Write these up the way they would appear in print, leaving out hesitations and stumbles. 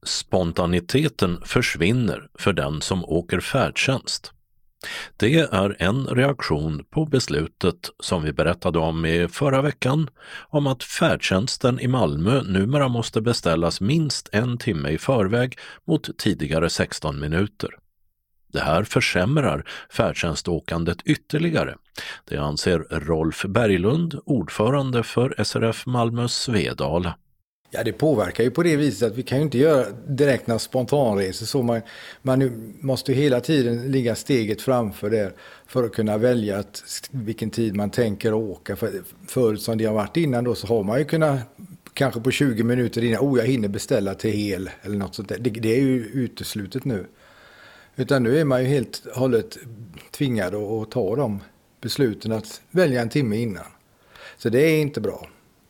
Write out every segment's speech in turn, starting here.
Spontaniteten försvinner för den som åker färdtjänst. Det är en reaktion på beslutet som vi berättade om i förra veckan om att färdtjänsten i Malmö numera måste beställas minst en timme i förväg mot tidigare 16 minuter. Det här försämrar färdtjänståkandet ytterligare. Det anser Rolf Berglund, ordförande för SRF Malmö Svedala. Ja, det påverkar ju på det viset att vi kan ju inte göra direkt några spontanresor. Så man måste ju hela tiden ligga steget framför där för att kunna välja vilken tid man tänker åka. Förut som det har varit innan då så har man ju kunnat kanske på 20 minuter innan, jag hinner beställa till hel eller något sånt där. Det är ju uteslutet nu. Utan nu är man ju helt hållet tvingad att ta de besluten att välja en timme innan. Så det är inte bra.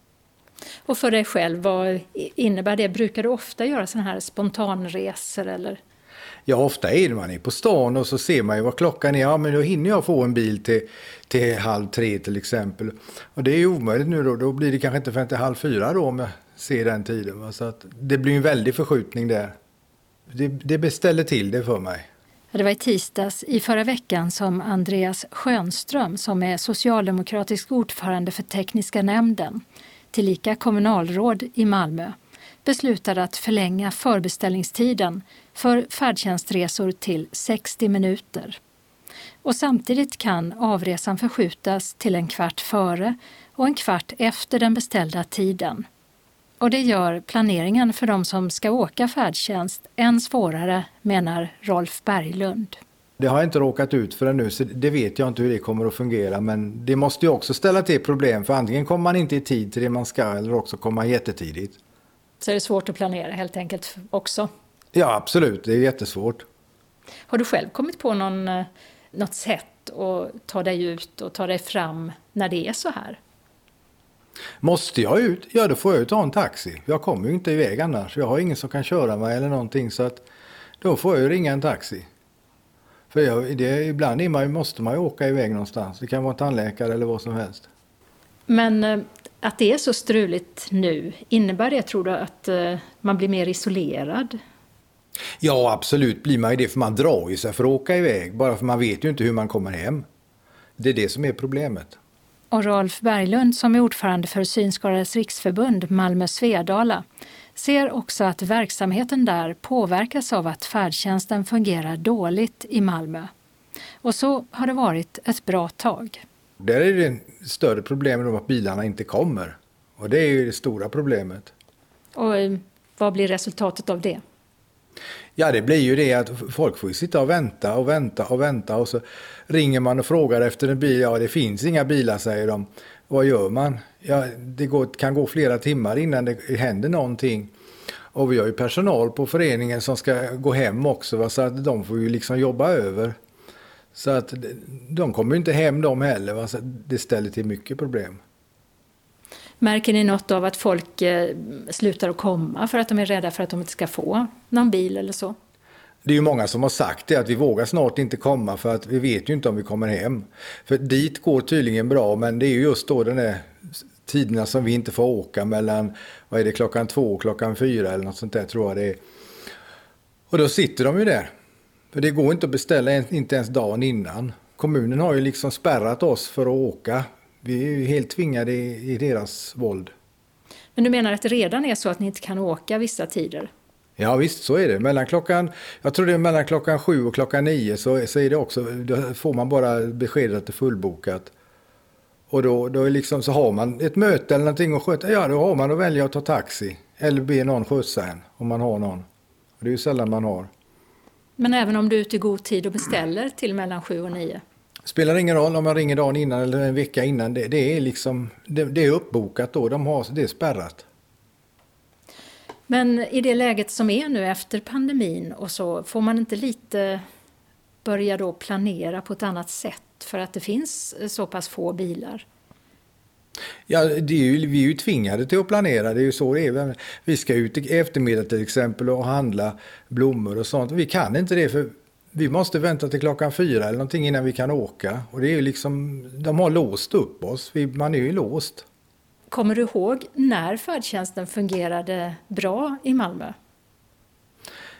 Och för dig själv, vad innebär det? Brukar du ofta göra såna här spontanresor eller? Ja, ofta är det man är på stan och så ser man ju vad klockan är. Ja, men då hinner jag få en bil till 2:30 till exempel. Och det är ju omöjligt nu då. Då blir det kanske inte förrän till 3:30 då om jag ser den tiden. Va? Så att det blir en väldig förskjutning där. Det beställer till det för mig. Det var i tisdags i förra veckan som Andreas Schönström, som är socialdemokratisk ordförande för tekniska nämnden, tillika kommunalråd i Malmö, beslutade att förlänga förbeställningstiden för färdtjänstresor till 60 minuter. Och samtidigt kan avresan förskjutas till 1/4 före och 1/4 efter den beställda tiden. Och det gör planeringen för de som ska åka färdtjänst än svårare, menar Rolf Berglund. Det har jag inte råkat ut för nu, så det vet jag inte hur det kommer att fungera. Men det måste ju också ställa till problem, för antingen kommer man inte i tid till det man ska eller också kommer man jättetidigt. Så är det svårt att planera helt enkelt också? Ja, absolut. Det är jättesvårt. Har du själv kommit på något sätt att ta dig ut och ta dig fram när det är så här? Måste jag ut? Ja, då får jag ju ta en taxi. Jag kommer ju inte iväg annars. Jag har ingen som kan köra mig eller någonting, så att då får jag ju ringa en taxi. För ibland måste man ju åka iväg någonstans. Det kan vara tandläkare eller vad som helst. Men att det är så struligt nu, innebär det, tror du, att man blir mer isolerad? Ja, absolut blir man ju det, för man drar ju sig för att åka iväg. Bara för man vet ju inte hur man kommer hem. Det är det som är problemet. Och Rolf Berglund, som är ordförande för Synskadades riksförbund Malmö Svedala, ser också att verksamheten där påverkas av att färdtjänsten fungerar dåligt i Malmö. Och så har det varit ett bra tag. Där är det större problemet om att bilarna inte kommer. Och det är ju det stora problemet. Och vad blir resultatet av det? Ja, det blir ju det att folk får sitta och vänta och så ringer man och frågar efter en bil. Ja, det finns inga bilar, säger de. Vad gör man? Ja, kan gå flera timmar innan det händer någonting. Och vi har ju personal på föreningen som ska gå hem också, va? Så att de får ju liksom jobba över. Så att de kommer ju inte hem de heller, va? Så det ställer till mycket problem. Märker ni något av att folk slutar att komma för att de är rädda för att de inte ska få någon bil eller så? Det är ju många som har sagt det, att vi vågar snart inte komma för att vi vet ju inte om vi kommer hem. För dit går tydligen bra, men det är ju just då den där tiderna som vi inte får åka mellan, vad är det, 2:00 och 4:00 eller något sånt där, tror jag det är. Och då sitter de ju där. För det går inte att beställa inte ens dagen innan. Kommunen har ju liksom spärrat oss för att åka. Vi är ju helt tvingade i deras våld. Men du menar att det redan är så att ni inte kan åka vissa tider? Ja, visst, så är det. Jag tror det är mellan 7:00 och 9:00 så är det också, då får man bara beskedet att det är fullbokat. Och då är liksom, så har man ett möte eller någonting att sköta, ja, då har man att välja att ta taxi. Eller be någon skjutsa en, om man har någon. Och det är ju sällan man har. Men även om du är ute i god tid och beställer till mellan 7 och 9? Spelar ingen roll om man ringer dagen innan eller en vecka innan. Det är liksom, det är uppbokat då, det är spärrat. Men i det läget som är nu efter pandemin och så, får man inte lite börja då planera på ett annat sätt för att det finns så pass få bilar? Ja, vi är ju tvingade till att planera, det är ju så det är. Vi ska ut i eftermiddag till exempel och handla blommor och sånt. Vi kan inte det, för vi måste vänta till 4:00 eller någonting innan vi kan åka. Och det är ju liksom, de har låst upp oss, man är ju låst. Kommer du ihåg när färdtjänsten fungerade bra i Malmö?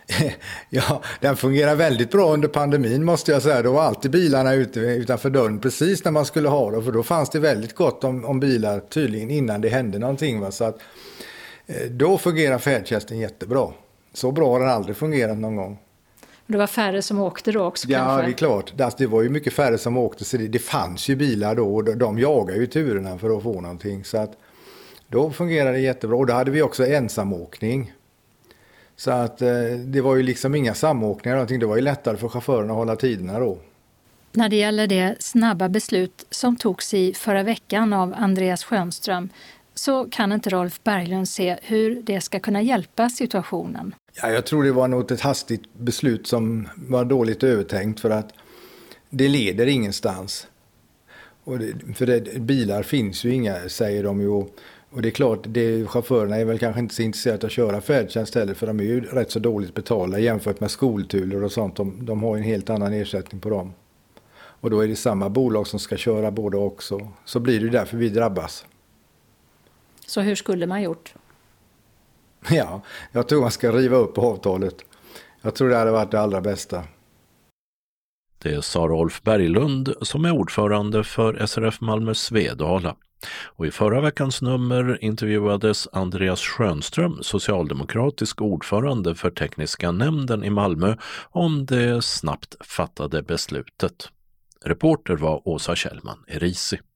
Ja, den fungerar väldigt bra under pandemin måste jag säga. Då var alltid bilarna ute utanför dörren precis när man skulle ha det. För då fanns det väldigt gott om bilar tydligen innan det hände någonting. Va? Så att, då fungerar färdtjänsten jättebra. Så bra har den aldrig fungerat någon gång. Det var färre som åkte då också ja, kanske? Ja, det är klart. Det var ju mycket färre som åkte. Så det fanns ju bilar då och de jagar ju turerna för att få någonting. Så att då fungerade det jättebra. Och då hade vi också ensamåkning. Så att det var ju liksom inga samåkningar. Någonting. Det var ju lättare för chaufförerna att hålla tiderna då. När det gäller det snabba beslut som togs i förra veckan av Andreas Schönström så kan inte Rolf Berglund se hur det ska kunna hjälpa situationen. Ja, jag tror det var något ett hastigt beslut som var dåligt övertänkt för att det leder ingenstans. Bilar finns ju inga, säger de ju. Och det är klart, chaufförerna är väl kanske inte så intresserade av att köra färdtjänst heller för de är ju rätt så dåligt betalda jämfört med skolturer och sånt. De har en helt annan ersättning på dem. Och då är det samma bolag som ska köra båda också. Så blir det därför vi drabbas. Så hur skulle man gjort? Ja, jag tror man ska riva upp avtalet. Jag tror det hade varit det allra bästa. Det sa Rolf Berglund som är ordförande för SRF Malmö Svedala. Och i förra veckans nummer intervjuades Andreas Schönström, socialdemokratisk ordförande för tekniska nämnden i Malmö, om det snabbt fattade beslutet. Reporter var Åsa Kjellman Erisi.